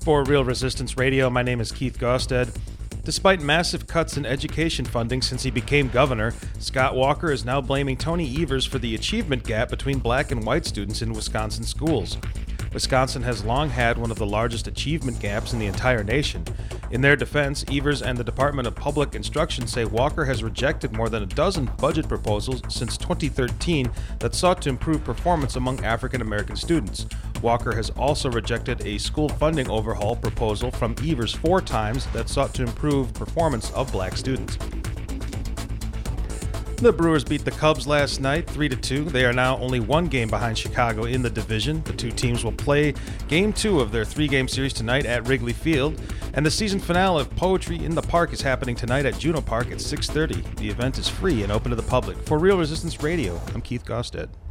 For Real Resistance Radio, my name is Keith Gosted. Despite massive cuts in education funding since he became governor, Scott Walker is now blaming Tony Evers for the achievement gap between black and white students in Wisconsin schools. Wisconsin has long had one of the largest achievement gaps in the entire nation. In their defense, Evers and the Department of Public Instruction say Walker has rejected more than a dozen budget proposals since 2013 that sought to improve performance among African American students. Walker has also rejected a school funding overhaul proposal from Evers 4 times that sought to improve performance of black students. The Brewers beat the Cubs last night 3-2. They are now only one game behind Chicago in the division. The two teams will play Game 2 of their 3-game series tonight at Wrigley Field. And the season finale of Poetry in the Park is happening tonight at Juno Park at 6:30. The event is free and open to the public. For Real Resistance Radio, I'm Keith Gosted.